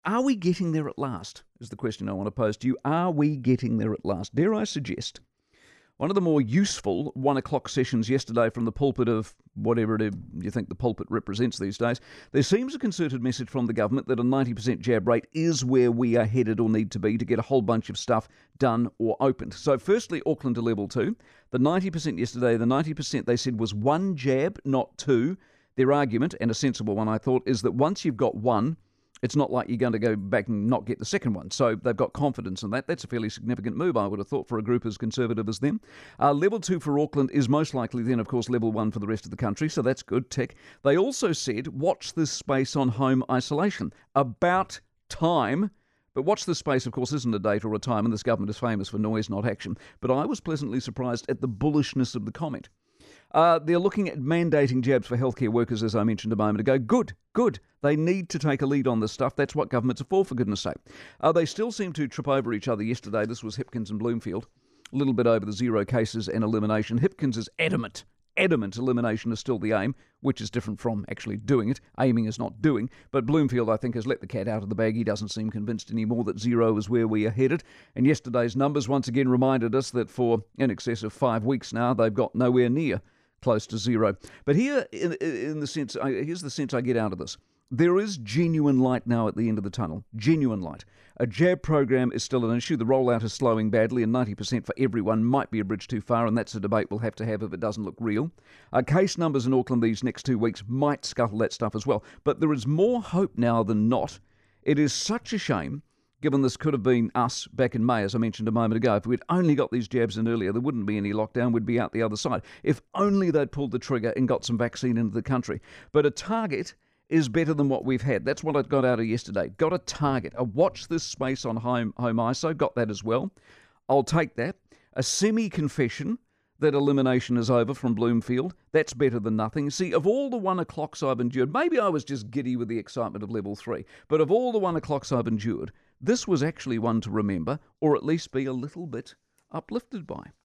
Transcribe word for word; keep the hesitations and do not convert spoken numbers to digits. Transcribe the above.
Are we getting there at last? Is the question I want to pose to you. Are we getting there at last? Dare I suggest one of the more useful one o'clock sessions yesterday from the pulpit of whatever it is you think the pulpit represents these days? There seems a concerted message from the government that a ninety percent jab rate is where we are headed or need to be to get a whole bunch of stuff done or opened. So firstly, Auckland to level two. The ninety percent yesterday, the ninety percent they said was one jab, not two. Their argument, and a sensible one I thought, is that once you've got one, it's not like you're going to go back and not get the second one. So they've got confidence in that. That's a fairly significant move, I would have thought, for a group as conservative as them. Uh, level two for Auckland is most likely then, of course, level one for the rest of the country. So that's good, tick. They also said, watch this space on home isolation. About time. But watch this space, of course, isn't a date or a time, and this government is famous for noise, not action. But I was pleasantly surprised at the bullishness of the comment. Uh, they're looking at mandating jabs for healthcare workers, as I mentioned a moment ago. Good, good. They need to take a lead on this stuff. That's what governments are for, for goodness sake. Uh, they still seem to trip over each other yesterday. This was Hipkins and Bloomfield. A little bit over the zero cases and elimination. Hipkins is adamant. Adamant elimination is still the aim, which is different from actually doing it. Aiming is not doing. But Bloomfield, I think, has let the cat out of the bag. He doesn't seem convinced anymore that zero is where we are headed. And yesterday's numbers once again reminded us that for in excess of five weeks now, they've got nowhere near close to zero. But here, in, in the sense, here's the sense I get out of this. There is genuine light now at the end of the tunnel. Genuine light. A jab program is still an issue. The rollout is slowing badly, and ninety percent for everyone might be a bridge too far, and that's a debate we'll have to have if it doesn't look real. Uh, case numbers in Auckland these next two weeks might scuttle that stuff as well. But there is more hope now than not. It is such a shame, given this could have been us back in May, as I mentioned a moment ago. If we'd only got these jabs in earlier, there wouldn't be any lockdown. We'd be out the other side. If only they'd pulled the trigger and got some vaccine into the country. But a target is better than what we've had. That's what I got out of yesterday. Got a target. A watch this space on home, home I S O. Got that as well. I'll take that. A semi-confession that elimination is over from Bloomfield. That's better than nothing. See, of all the one o'clocks I've endured, maybe I was just giddy with the excitement of level three, but of all the one o'clocks I've endured, this was actually one to remember, or at least be a little bit uplifted by.